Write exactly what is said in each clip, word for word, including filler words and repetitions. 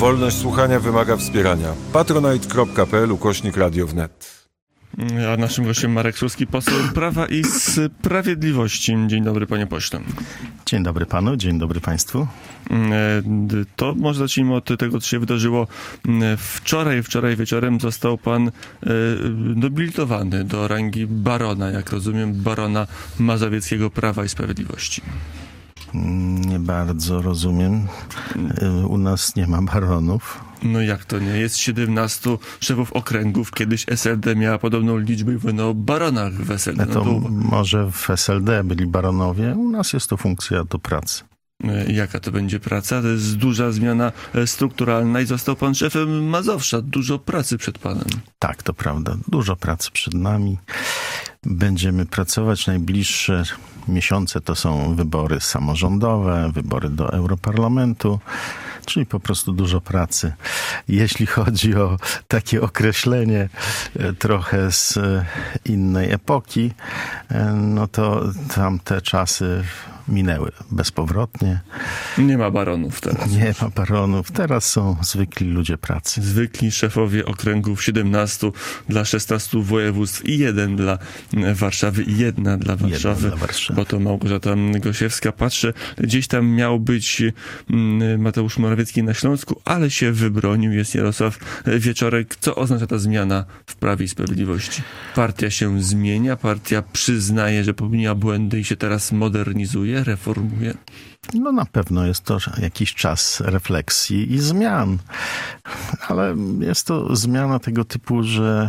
Wolność słuchania wymaga wspierania. patronite kropka p l ukośnik radio wnet. A naszym gościem Marek Suski, poseł Prawa i Sprawiedliwości. Dzień dobry, panie pośle. Dzień dobry panu, dzień dobry państwu. To może zacznijmy od tego, co się wydarzyło wczoraj. Wczoraj wieczorem został pan nobilitowany do rangi barona, jak rozumiem, barona mazowieckiego Prawa i Sprawiedliwości. Nie bardzo rozumiem. U nas nie ma baronów. No jak to nie? Jest siedemnastu szefów okręgów. Kiedyś S L D miała podobną liczbę i mówiono o baronach w S L D. No to no to... może w S L D byli baronowie. U nas jest to funkcja do pracy. Jaka to będzie praca? To jest duża zmiana strukturalna i został pan szefem Mazowsza. Dużo pracy przed panem. Tak, to prawda. Dużo pracy przed nami. Będziemy pracować. Najbliższe miesiące to są wybory samorządowe, wybory do Europarlamentu, czyli po prostu dużo pracy. Jeśli chodzi o takie określenie trochę z innej epoki, no to tamte czasy minęły bezpowrotnie. Nie ma baronów teraz. Nie ma baronów. Teraz są zwykli ludzie pracy. Zwykli szefowie okręgów, siedemnastu dla szesnastu województw i jeden dla Warszawy i jedna dla Warszawy, jedna dla Warszawy. Bo to Małgorzata Gosiewska. Patrzę, gdzieś tam miał być Mateusz Morawiecki na Śląsku, ale się wybronił. Jest Jarosław Wieczorek. Co oznacza ta zmiana w Prawie i Sprawiedliwości? Partia się zmienia, partia przyznaje, że popełniła błędy i się teraz modernizuje, reformuje? No na pewno jest to jakiś czas refleksji i zmian, ale jest to zmiana tego typu, że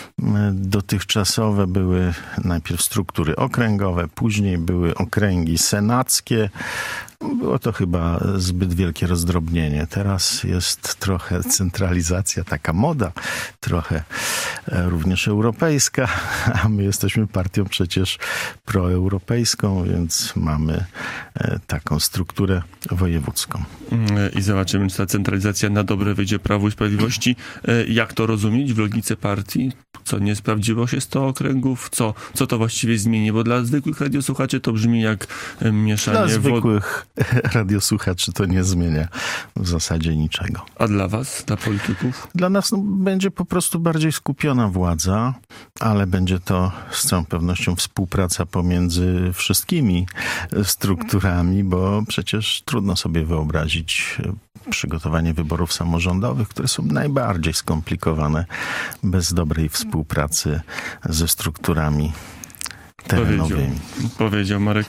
dotychczasowe były najpierw struktury okręgowe, później były okręgi senackie. Było to chyba zbyt wielkie rozdrobnienie. Teraz jest trochę centralizacja, taka moda, trochę również europejska, a my jesteśmy partią przecież proeuropejską, więc mamy taką strukturę wojewódzką. I zobaczymy, czy ta centralizacja na dobre wyjdzie Prawu i Sprawiedliwości. Jak to rozumieć w logice partii? Co nie sprawdziło się sto okręgów? Co, co to właściwie zmieni? Bo dla zwykłych radiosłuchaczy to brzmi jak mieszanie... Dla zwykłych wod... radiosłuchaczy to nie zmienia w zasadzie niczego. A dla was, dla polityków? Dla nas no, będzie po prostu bardziej skupiona władza, ale będzie to z całą pewnością współpraca pomiędzy wszystkimi strukturami, bo przecież trudno sobie wyobrazić przygotowanie wyborów samorządowych, które są najbardziej skomplikowane bez dobrej współpracy ze strukturami terenowymi. Powiedział, powiedział Marek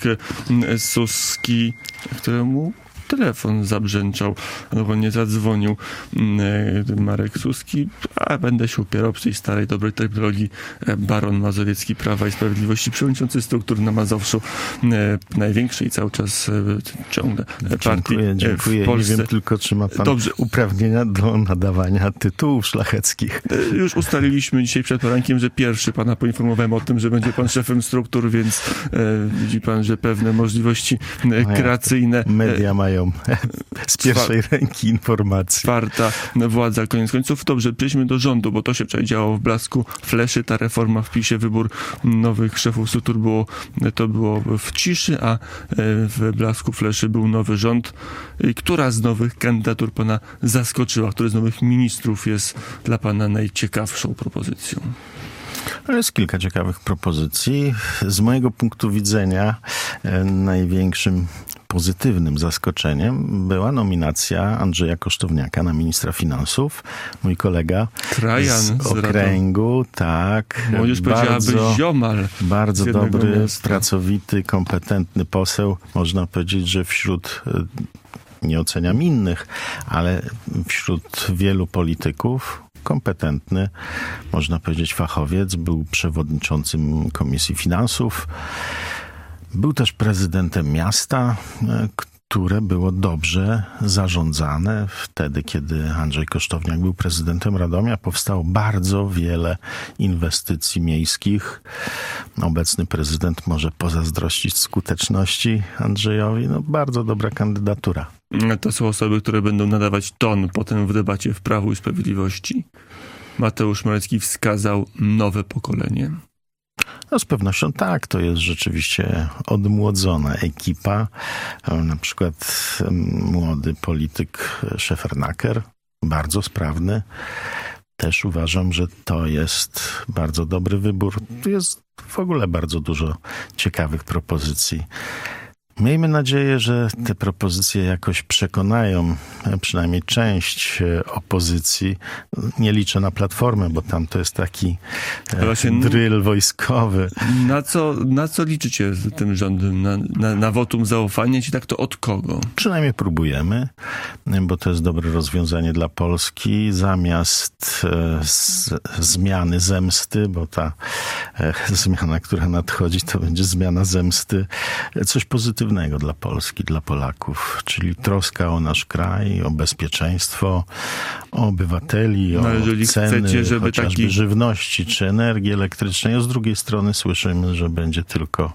Suski, któremu telefon zabrzęczał, albo nie zadzwonił Marek Suski, a będę się upierał przy tej starej, dobrej terminologii baron mazowiecki Prawa i Sprawiedliwości, przewodniczący struktur na Mazowszu, największej cały czas ciągle partii dziękuję, dziękuję. w Polsce. Nie wiem tylko, czy ma pan Dobrze. uprawnienia do nadawania tytułów szlacheckich. Już ustaliliśmy dzisiaj przed porankiem, że pierwszy pana poinformowałem o tym, że będzie pan szefem struktur, więc e, widzi pan, że pewne możliwości kreacyjne... Media mają z pierwszej Czwar- ręki informacji. Czwarta władza, koniec końców. Dobrze, przejdźmy do rządu, bo to się wczoraj działo w blasku fleszy. Ta reforma w PiSie, wybór nowych szefów struktur było, to było w ciszy, a w blasku fleszy był nowy rząd. Która z nowych kandydatur pana zaskoczyła? Który z nowych ministrów jest dla pana najciekawszą propozycją? Jest kilka ciekawych propozycji. Z mojego punktu widzenia największym pozytywnym zaskoczeniem była nominacja Andrzeja Kosztowniaka na ministra finansów. Mój kolega Trajan z okręgu, z tak. Młodzież bardzo, ziomal. Bardzo dobry, miasta. pracowity, kompetentny poseł. Można powiedzieć, że wśród, nie oceniam innych, ale wśród wielu polityków kompetentny, można powiedzieć fachowiec, był przewodniczącym Komisji Finansów. Był też prezydentem miasta, które było dobrze zarządzane. Wtedy, kiedy Andrzej Kosztowniak był prezydentem Radomia, powstało bardzo wiele inwestycji miejskich. Obecny prezydent może pozazdrościć skuteczności Andrzejowi. No, bardzo dobra kandydatura. To są osoby, które będą nadawać ton potem w debacie w Prawu i Sprawiedliwości. Mateusz Morawiecki wskazał nowe pokolenie. No z pewnością tak, to jest rzeczywiście odmłodzona ekipa. Na przykład młody polityk Szefernaker bardzo sprawny. Też uważam, że to jest bardzo dobry wybór. Tu jest w ogóle bardzo dużo ciekawych propozycji. Miejmy nadzieję, że te propozycje jakoś przekonają przynajmniej część opozycji. Nie liczę na Platformę, bo tam to jest taki Właśnie, dryl wojskowy. Na co, na co liczycie z tym rządem? Na, na, na wotum zaufania? Czy tak to od kogo? Przynajmniej próbujemy, bo to jest dobre rozwiązanie dla Polski. Zamiast e, z, zmiany zemsty, bo ta e, zmiana, która nadchodzi, to będzie zmiana zemsty, coś pozytywnego dla Polski, dla Polaków, czyli troska o nasz kraj, o bezpieczeństwo, o obywateli, o no, jeżeli ceny chcecie, żeby chociażby taki... żywności czy energii elektrycznej, a z drugiej strony słyszymy, że będzie tylko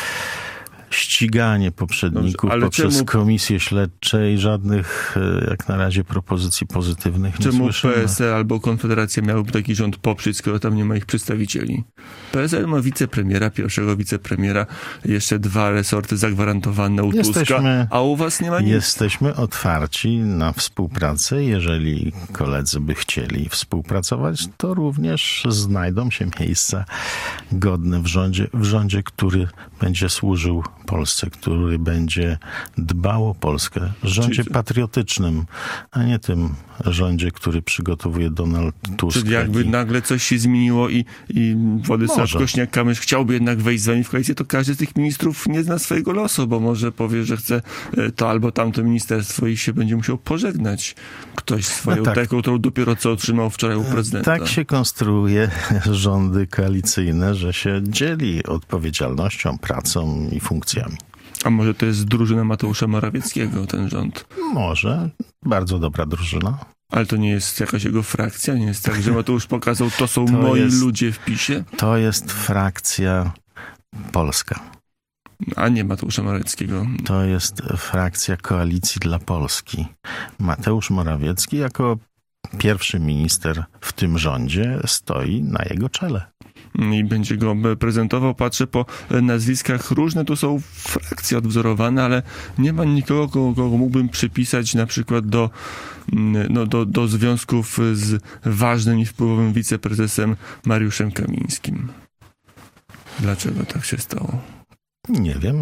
ściganie poprzedników. Dobrze, poprzez czemu... komisje śledcze i żadnych jak na razie propozycji pozytywnych nie czemu słyszymy. P S L albo Konfederacja miałyby taki rząd poprzeć, skoro tam nie ma ich przedstawicieli? P S L ma wicepremiera, pierwszego wicepremiera, jeszcze dwa resorty zagwarantowane u jesteśmy, Tuska, a u was nie ma nic. Jesteśmy otwarci na współpracę. Jeżeli koledzy by chcieli współpracować, to również znajdą się miejsca godne w rządzie, w rządzie, który będzie służył Polsce, który będzie dbał o Polskę. Rządzie czyli, patriotycznym, a nie tym rządzie, który przygotowuje Donald Tusk. Czyli jakby taki... nagle coś się zmieniło i, i Władysław Kosiniak-Kamysz chciałby jednak wejść z wami w koalicję, to każdy z tych ministrów nie zna swojego losu, bo może powie, że chce to albo tamto ministerstwo i się będzie musiał pożegnać ktoś swoją no tak. taką, którą dopiero co otrzymał wczoraj u prezydenta. Tak się konstruuje rządy koalicyjne, że się dzieli odpowiedzialnością, pracą i funkcjami. A może to jest drużyna Mateusza Morawieckiego, ten rząd? Może. Bardzo dobra drużyna. Ale to nie jest jakaś jego frakcja? Nie jest tak, że Mateusz pokazał, to są to moi jest, ludzie w PiSie? To jest frakcja polska. A nie Mateusza Morawieckiego. To jest frakcja Koalicji dla Polski. Mateusz Morawiecki jako pierwszy minister w tym rządzie stoi na jego czele. I będzie go prezentował. Patrzę po nazwiskach różne, tu są frakcje odwzorowane, ale nie ma nikogo, kogo mógłbym przypisać na przykład do, no, do, do związków z ważnym i wpływowym wiceprezesem Mariuszem Kamińskim. Dlaczego tak się stało? Nie wiem.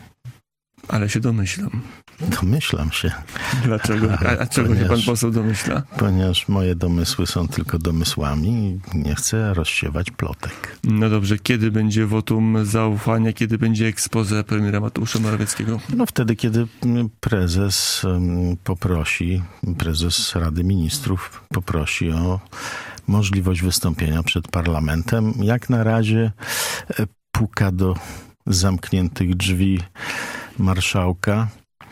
Ale się domyślam. Domyślam się. Dlaczego? A, a czego ponieważ, się pan poseł domyśla? Ponieważ moje domysły są tylko domysłami i nie chcę rozsiewać plotek. No dobrze, kiedy będzie wotum zaufania, kiedy będzie expose premiera Mateusza Morawieckiego? No wtedy, kiedy prezes poprosi, prezes Rady Ministrów poprosi o możliwość wystąpienia przed parlamentem. Jak na razie puka do zamkniętych drzwi marszałka,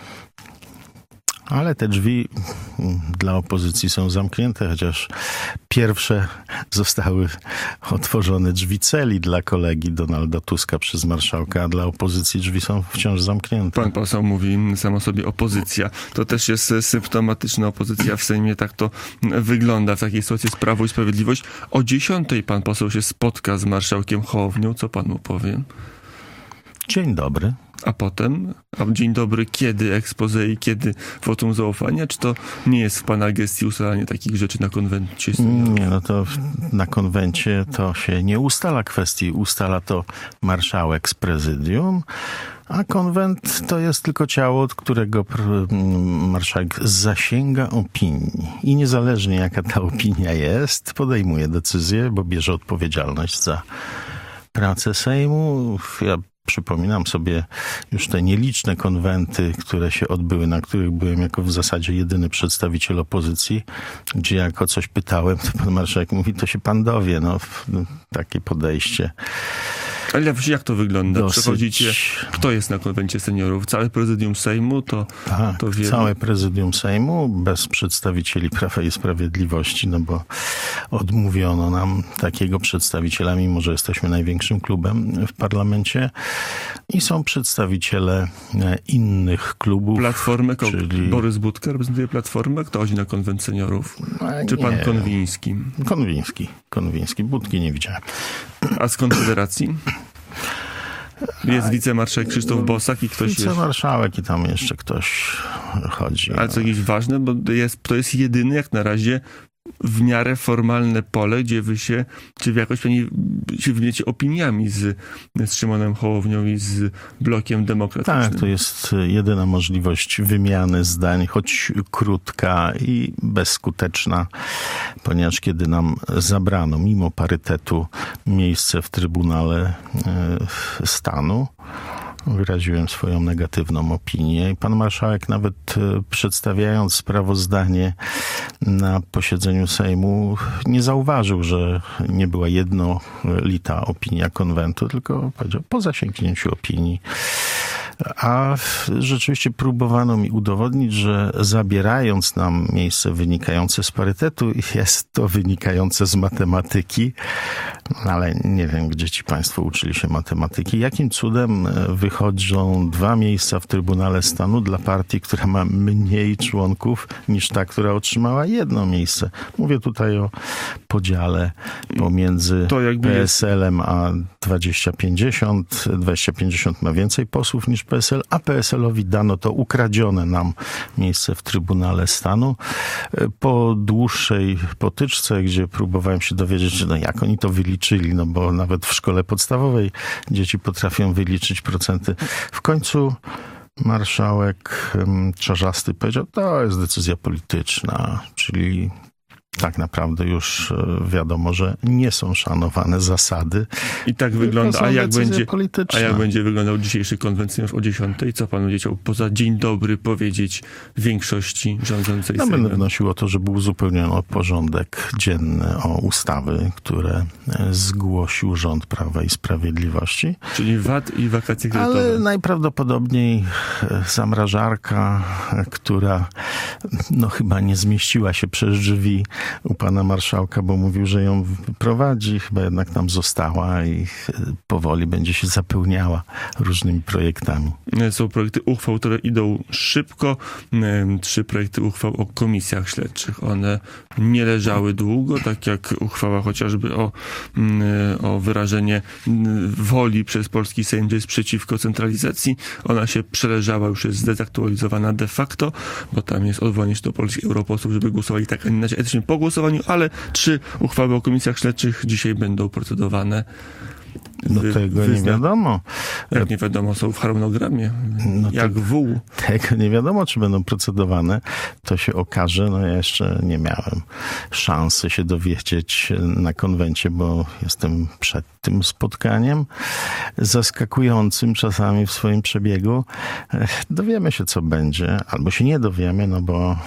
ale te drzwi dla opozycji są zamknięte, chociaż pierwsze zostały otworzone drzwi celi dla kolegi Donalda Tuska przez marszałka, a dla opozycji drzwi są wciąż zamknięte. Pan poseł mówi samo sobie opozycja. To też jest symptomatyczna opozycja w Sejmie. Tak to wygląda w takiej sytuacji z Prawo i Sprawiedliwość. O dziesiątej pan poseł się spotka z marszałkiem Hołownią. Co pan mu powie? Dzień dobry. A potem? A dzień dobry, kiedy expose i kiedy wotum zaufania? Czy to nie jest w pana gestii ustalanie takich rzeczy na konwencie? Nie, no to na konwencie to się nie ustala kwestii. Ustala to marszałek z prezydium, a konwent to jest tylko ciało, od którego marszałek zasięga opinii. I niezależnie jaka ta opinia jest, podejmuje decyzję, bo bierze odpowiedzialność za pracę Sejmu. Ja przypominam sobie już te nieliczne konwenty, które się odbyły, na których byłem jako w zasadzie jedyny przedstawiciel opozycji, gdzie jak o coś pytałem, to pan marszałek mówi, to się pan dowie. No, takie podejście. Ale jak to wygląda? Dosyć... Przechodzicie, kto jest na konwencie seniorów? Całe prezydium Sejmu? To, tak, to wiele... całe prezydium Sejmu, bez przedstawicieli Prawa i Sprawiedliwości, no bo odmówiono nam takiego przedstawiciela, mimo że jesteśmy największym klubem w parlamencie. I są przedstawiciele innych klubów. Platformy? Czyli... Borys Budka reprezentuje Platformę? Kto chodzi na konwent seniorów? No, Czy nie. pan Konwiński? Konwiński. Konwiński. Budki nie widziałem. A z Konfederacji? Jest wicemarszałek Krzysztof Bosak i ktoś jeszcze. Wicemarszałek i tam jeszcze ktoś chodzi. Ale co jakieś ważne, bo jest, to jest jedyny jak na razie w miarę formalne pole, gdzie wy się, czy w jakoś pewnie się wymieniacie opiniami z, z Szymonem Hołownią i z Blokiem Demokratycznym. Tak, to jest jedyna możliwość wymiany zdań, choć krótka i bezskuteczna, ponieważ kiedy nam zabrano, mimo parytetu, miejsce w Trybunale Stanu, wyraziłem swoją negatywną opinię i pan marszałek nawet przedstawiając sprawozdanie na posiedzeniu Sejmu nie zauważył, że nie była jednolita opinia konwentu, tylko powiedział po zasięgnięciu opinii. A rzeczywiście próbowano mi udowodnić, że zabierając nam miejsce wynikające z parytetu, jest to wynikające z matematyki, ale nie wiem, gdzie ci państwo uczyli się matematyki. Jakim cudem wychodzą dwa miejsca w Trybunale Stanu dla partii, która ma mniej członków niż ta, która otrzymała jedno miejsce? Mówię tutaj o podziale pomiędzy P S L-em a dwadzieścia pięćdziesiąt. dwadzieścia pięćdziesiąt ma więcej posłów niż P S L, a P S L-owi dano to ukradzione nam miejsce w Trybunale Stanu. Po dłuższej potyczce, gdzie próbowałem się dowiedzieć, no jak oni to wyliczyli, no bo nawet w szkole podstawowej dzieci potrafią wyliczyć procenty. W końcu marszałek Czarzasty powiedział, to jest decyzja polityczna, czyli tak naprawdę już wiadomo, że nie są szanowane zasady. I tak wygląda, a jak, będzie, polityczne. a jak będzie wyglądał dzisiejszy konwent już o dziesiątej? Co pan będzie chciał poza dzień dobry powiedzieć większości rządzącej Ja Sejmem? będę wnosił o to, żeby uzupełniono porządek dzienny o ustawy, które zgłosił rząd Prawa i Sprawiedliwości. Czyli V A T i wakacje kredytowe. Ale najprawdopodobniej zamrażarka, która no chyba nie zmieściła się przez drzwi u pana marszałka, bo mówił, że ją prowadzi, chyba jednak tam została i powoli będzie się zapełniała różnymi projektami. Są projekty uchwał, które idą szybko. Trzy projekty uchwał o komisjach śledczych. One nie leżały długo, tak jak uchwała chociażby o, o wyrażenie woli przez polski Sejm, że jest przeciwko centralizacji. Ona się przeleżała, już jest zdezaktualizowana de facto, bo tam jest odwołanie się do polskich europosłów, żeby głosowali tak, a nie inaczej etycznie po głosowaniu, ale trzy uchwały o komisjach śledczych dzisiaj będą procedowane. No Wy, tego wyzna... nie wiadomo. Jak nie wiadomo, są w harmonogramie. No jak to, wół. Tego nie wiadomo, czy będą procedowane. To się okaże. No ja jeszcze nie miałem szansy się dowiedzieć na konwencie, bo jestem przed tym spotkaniem. Zaskakującym czasami w swoim przebiegu. Dowiemy się, co będzie. Albo się nie dowiemy, no bo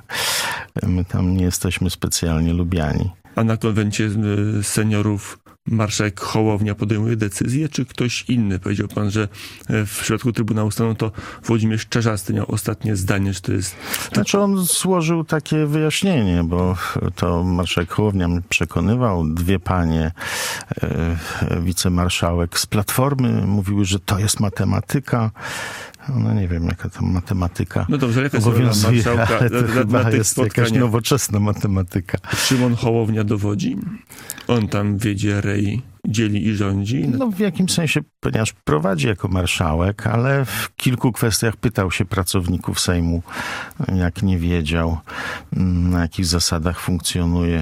my tam nie jesteśmy specjalnie lubiani. A na konwencie seniorów marszałek Hołownia podejmuje decyzję, czy ktoś inny? Powiedział pan, że w przypadku Trybunału Stanu to Włodzimierz Czarzasty miał ostatnie zdanie, czy to jest... Znaczy on złożył takie wyjaśnienie, bo to marszałek Hołownia mnie przekonywał, dwie panie, e, wicemarszałek z Platformy mówiły, że to jest matematyka. No nie wiem, jaka tam matematyka no dobrze, jaka jest rola marszałka ale to na, chyba na tych jest jakaś nowoczesna matematyka. Szymon Hołownia dowodzi? On tam wiedzie rej, dzieli i rządzi? No w jakimś sensie, ponieważ prowadzi jako marszałek, ale w kilku kwestiach pytał się pracowników Sejmu, jak nie wiedział, na jakich zasadach funkcjonuje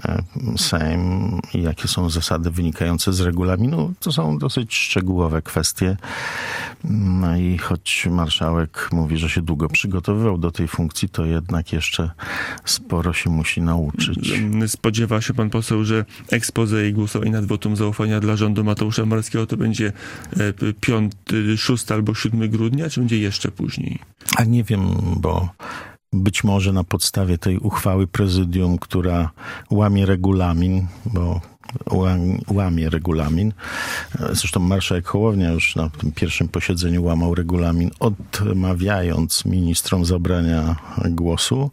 Sejm i jakie są zasady wynikające z regulaminu. To są dosyć szczegółowe kwestie. No i choć marszałek mówi, że się długo przygotowywał do tej funkcji, to jednak jeszcze sporo się musi nauczyć. Spodziewa się pan poseł, że expose i głosowanie nad wotum zaufania dla rządu Mateusza Morawieckiego to będzie piąty, szósty albo siódmy grudnia, czy będzie jeszcze później? A nie wiem, bo być może na podstawie tej uchwały prezydium, która łamie regulamin, bo łamie regulamin. Zresztą marszałek Hołownia już na tym pierwszym posiedzeniu łamał regulamin, odmawiając ministrom zabrania głosu.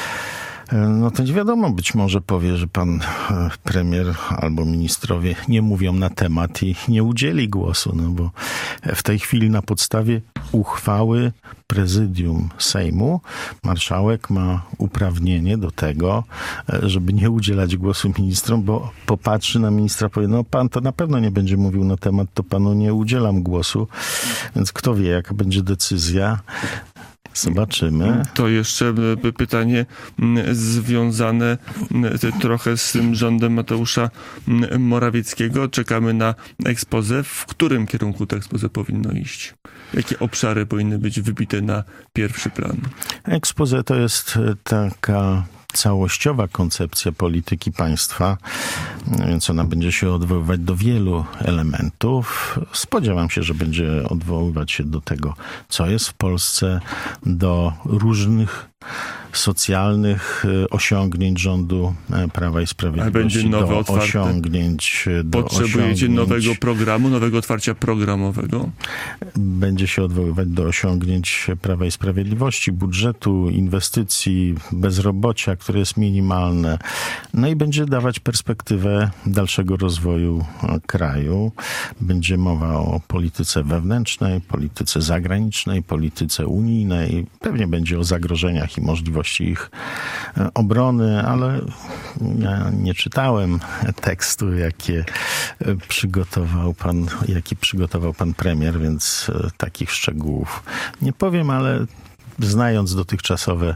No to nie wiadomo, być może powie, że pan premier albo ministrowie nie mówią na temat i nie udzieli głosu, no bo W tej chwili na podstawie uchwały prezydium Sejmu marszałek ma uprawnienie do tego, żeby nie udzielać głosu ministrom, bo popatrzy na ministra, powie, no pan to na pewno nie będzie mówił na temat, to panu nie udzielam głosu, więc kto wie, jaka będzie decyzja. Zobaczymy. To jeszcze pytanie związane trochę z tym rządem Mateusza Morawieckiego. Czekamy na expose. W którym kierunku to expose powinno iść? Jakie obszary powinny być wybite na pierwszy plan? Expose to jest taka całościowa koncepcja polityki państwa, więc ona będzie się odwoływać do wielu elementów. Spodziewam się, że będzie odwoływać się do tego, co jest w Polsce, do różnych socjalnych osiągnięć rządu Prawa i Sprawiedliwości, będzie nowe, do otwarte. osiągnięć, do Potrzebujecie osiągnięć, nowego programu, nowego otwarcia programowego? Będzie się odwoływać do osiągnięć Prawa i Sprawiedliwości, budżetu, inwestycji, bezrobocia, które jest minimalne. No i będzie dawać perspektywę dalszego rozwoju kraju. Będzie mowa o polityce wewnętrznej, polityce zagranicznej, polityce unijnej. Pewnie będzie o zagrożeniach i możliwości ich obrony, ale ja nie czytałem tekstu, jakie przygotował pan, jaki przygotował pan premier, więc takich szczegółów nie powiem, ale znając dotychczasowe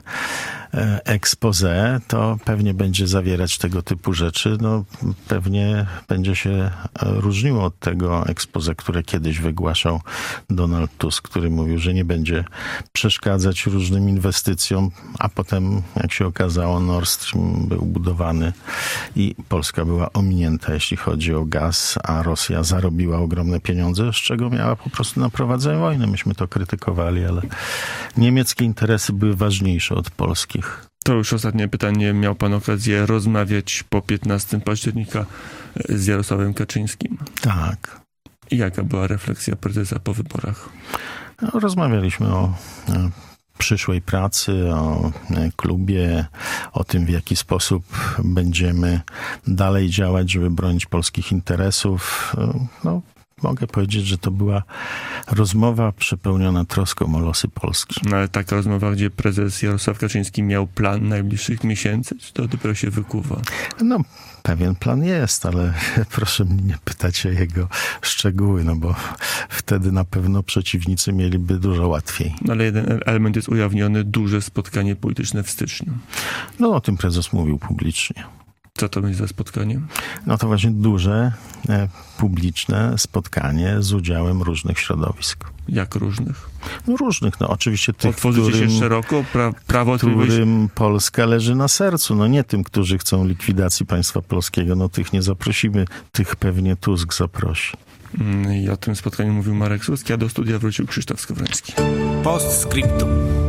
expose, to pewnie będzie zawierać tego typu rzeczy. No, pewnie będzie się różniło od tego expose, które kiedyś wygłaszał Donald Tusk, który mówił, że nie będzie przeszkadzać różnym inwestycjom, a potem, jak się okazało, Nord Stream był budowany i Polska była ominięta, jeśli chodzi o gaz, a Rosja zarobiła ogromne pieniądze, z czego miała po prostu na prowadzenie wojny. Myśmy to krytykowali, ale niemieckie interesy były ważniejsze od polskich. To już ostatnie pytanie. Miał pan okazję rozmawiać po piętnastego października z Jarosławem Kaczyńskim? Tak. I jaka była refleksja prezesa po wyborach? No, rozmawialiśmy o e, przyszłej pracy, o e, klubie, o tym, w jaki sposób będziemy dalej działać, żeby bronić polskich interesów. E, no, mogę powiedzieć, że to była rozmowa przepełniona troską o losy Polski. No, ale taka rozmowa, gdzie prezes Jarosław Kaczyński miał plan najbliższych miesięcy, czy to dopiero się wykuwa? No, pewien plan jest, ale proszę mnie nie pytać o jego szczegóły, no bo wtedy na pewno przeciwnicy mieliby dużo łatwiej. No, ale jeden element jest ujawniony, duże spotkanie polityczne w styczniu. No, o tym prezes mówił publicznie. Co to będzie za spotkanie? No to właśnie duże, e, publiczne spotkanie z udziałem różnych środowisk. Jak różnych? No różnych, no oczywiście tych, Otworzycie którym, się szeroko, pra, prawo którym Polska leży na sercu. No nie tym, którzy chcą likwidacji państwa polskiego, no tych nie zaprosimy, tych pewnie Tusk zaprosi. I o tym spotkaniu mówił Marek Suski, a do studia wrócił Krzysztof Skowroński. Postscriptum.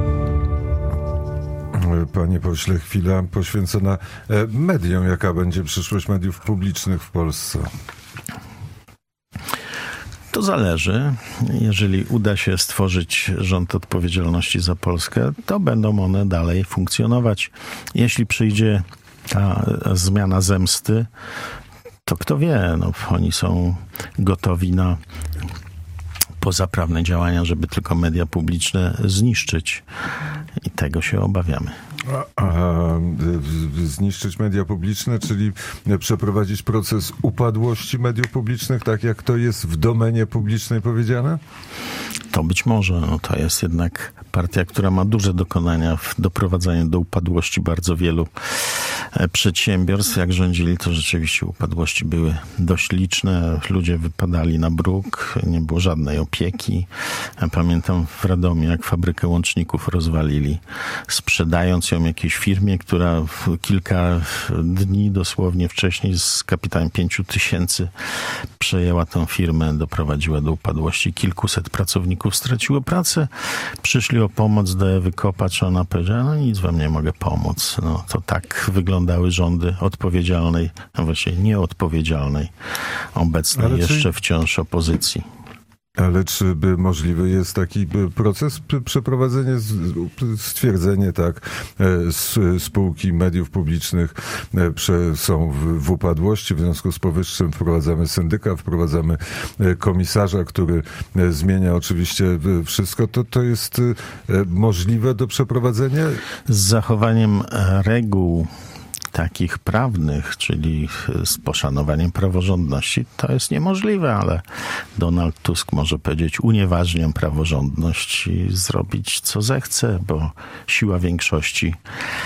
Panie pośle, chwila poświęcona mediom. Jaka będzie przyszłość mediów publicznych w Polsce? To zależy. Jeżeli uda się stworzyć rząd odpowiedzialności za Polskę, to będą one dalej funkcjonować. Jeśli przyjdzie ta zmiana zemsty, to kto wie, no, oni są gotowi na pozaprawne działania, żeby tylko media publiczne zniszczyć. I tego się obawiamy. A, a, zniszczyć media publiczne, czyli przeprowadzić proces upadłości mediów publicznych, tak jak to jest w domenie publicznej powiedziane? To być może. No, to jest jednak partia, która ma duże dokonania w doprowadzaniu do upadłości bardzo wielu przedsiębiorstw. Jak rządzili, to rzeczywiście upadłości były dość liczne. Ludzie wypadali na bruk, nie było żadnej opieki. Pamiętam w Radomiu, jak fabrykę łączników rozwalili, sprzedając ją jakiejś firmie, która w kilka dni dosłownie wcześniej z kapitałem pięciu tysięcy przejęła tę firmę, doprowadziła do upadłości. Kilkuset pracowników straciło pracę. Przyszli o pomoc do Ewy Kopacz, ona powiedziała, no nic wam nie mogę pomóc. No to tak wyglądały rządy odpowiedzialnej, a właściwie nieodpowiedzialnej, obecnej Ale jeszcze czyli... wciąż opozycji. Ale czy by możliwy jest taki proces, przeprowadzenie, stwierdzenie, tak, spółki mediów publicznych są w upadłości, w związku z powyższym wprowadzamy syndyka, wprowadzamy komisarza, który zmienia oczywiście wszystko, to to jest możliwe do przeprowadzenia? Z zachowaniem reguł takich prawnych, czyli z poszanowaniem praworządności, to jest niemożliwe, ale Donald Tusk może powiedzieć: unieważniam praworządność i zrobić co zechce, bo siła większości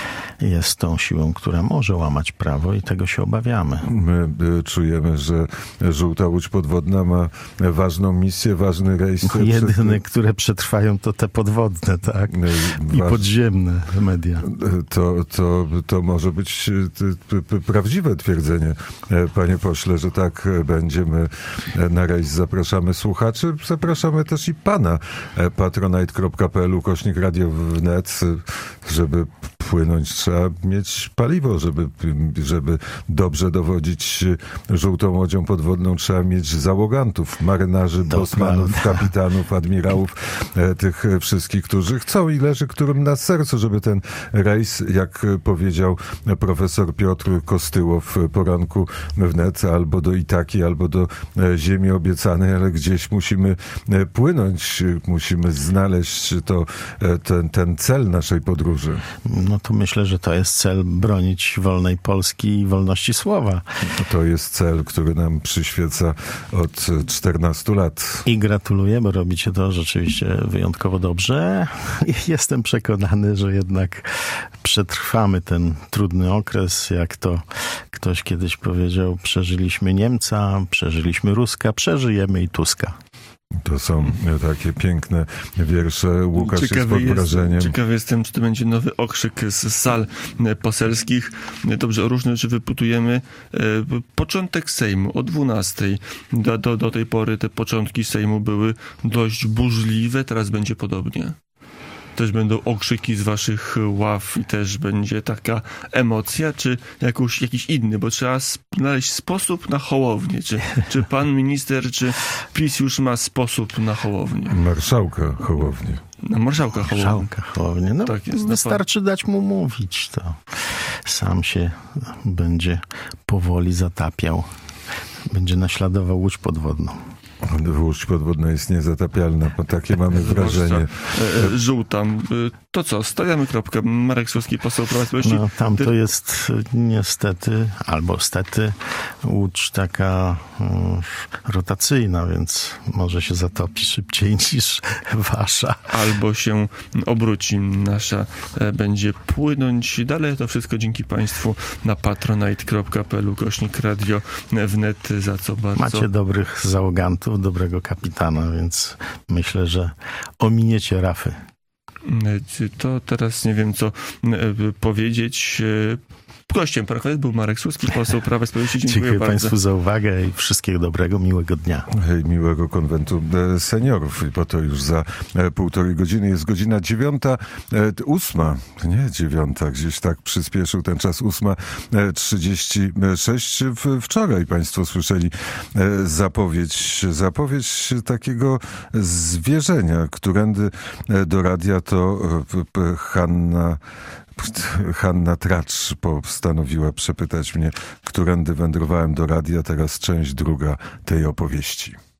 jest tą siłą, która może łamać prawo i tego się obawiamy. My czujemy, że żółta łódź podwodna ma ważną misję, ważny rejs. Jedyne, które przetrwają, to te podwodne, tak? I Waż... podziemne media. To, to, to może być prawdziwe twierdzenie, panie pośle, że tak będzie. My na rejs zapraszamy słuchaczy, zapraszamy też i pana. patronite kropka p l ukośnik radio wnet, żeby płynąć trzeba mieć paliwo, żeby, żeby dobrze dowodzić żółtą łodzią podwodną, trzeba mieć załogantów, marynarzy, bosmanów, kapitanów, admirałów, tych wszystkich, którzy chcą i leży którym na sercu, żeby ten rejs, jak powiedział profesor Piotr Kostyło w poranku wnet, albo do Itaki, albo do ziemi obiecanej, ale gdzieś musimy płynąć, musimy znaleźć to, ten, ten cel naszej podróży. No to myślę, że to jest cel bronić wolnej Polski i wolności słowa. To jest cel, który nam przyświeca od czternastu lat. I gratuluję, bo robicie to rzeczywiście wyjątkowo dobrze. Jestem przekonany, że jednak przetrwamy ten trudny okres, jak to ktoś kiedyś powiedział: przeżyliśmy Niemca, przeżyliśmy Ruska, przeżyjemy i Tuska. To są takie piękne wiersze. Łukasz ciekawy jest pod wrażeniem. Jest, ciekawy jestem, czy to będzie nowy okrzyk z sal poselskich. Dobrze, o różne rzeczy wyputujemy. Początek Sejmu o dwunastej. Do, do, do tej pory te początki Sejmu były dość burzliwe. Teraz będzie podobnie. Też będą okrzyki z waszych ław i też będzie taka emocja, czy jakoś, jakiś inny, bo trzeba znaleźć sposób na Hołownię. Czy, czy pan minister, czy PiS już ma sposób na Hołownię? Marszałka Hołownię. Na marszałka Hołownię. Marszałka Hołownię. No, tak jest, wystarczy dać mu mówić, to sam się będzie powoli zatapiał. Będzie naśladował łódź podwodną. Łódź podwodna jest niezatapialna, bo takie mamy wrażenie. Żółta. To co, stawiamy kropkę. Marek Suski, poseł Prawa i Sprawiedliwości. No, tam to jest niestety, albo stety, łódź taka um, rotacyjna, więc może się zatopi szybciej niż wasza. Albo się obróci. Nasza będzie płynąć dalej. To wszystko dzięki państwu na patronite kropka p l ukośnik radio wnet, za co bardzo. Macie dobrych załogantów, dobrego kapitana, więc myślę, że ominiecie rafy. To teraz nie wiem, co powiedzieć. Gościem Parachowet był Marek Suski, poseł Prawa i Sprawiedliwości. Dziękuję, Dziękuję bardzo. Państwu za uwagę i wszystkiego dobrego, miłego dnia. Hej, miłego konwentu seniorów. I po to już za półtorej godziny jest godzina dziewiąta, ósma, nie dziewiąta, gdzieś tak przyspieszył ten czas, ósma trzydzieści sześć. Wczoraj Państwo słyszeli zapowiedź, zapowiedź takiego zwierzenia, którędy do radia to Hanna Hanna Tracz postanowiła przepytać mnie, którędy wędrowałem do radia. Teraz część druga tej opowieści.